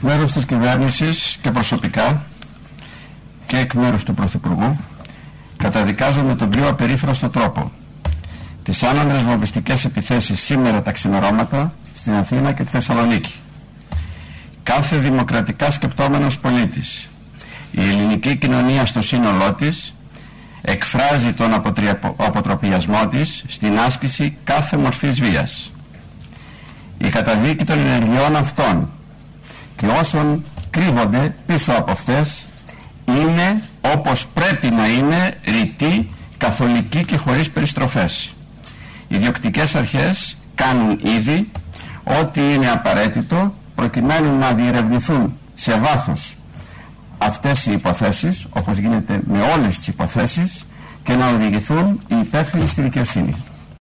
μέρους της κυβέρνησης και προσωπικά και εκ μέρους του Πρωθυπουργού καταδικάζω με τον πιο απερίφραστο τρόπο τις άνανδρες βομβιστικές επιθέσεις σήμερα τα ξημερώματα στην Αθήνα και τη Θεσσαλονίκη. Κάθε δημοκρατικά σκεπτόμενος πολίτης, η ελληνική κοινωνία στο σύνολό της, εκφράζει τον αποτροπιασμό της στην άσκηση κάθε μορφής βίας. Η καταδίκη των ενεργειών αυτών και όσων κρύβονται πίσω από αυτές είναι, όπως πρέπει να είναι, ρητή, καθολική και χωρίς περιστροφές. Οι διοκτικές αρχές κάνουν ήδη ό,τι είναι απαραίτητο προκειμένου να διερευνηθούν σε βάθος αυτές οι υποθέσεις, όπως γίνεται με όλες τις υποθέσεις, και να οδηγηθούν οι υπεύθυνοι στη δικαιοσύνη.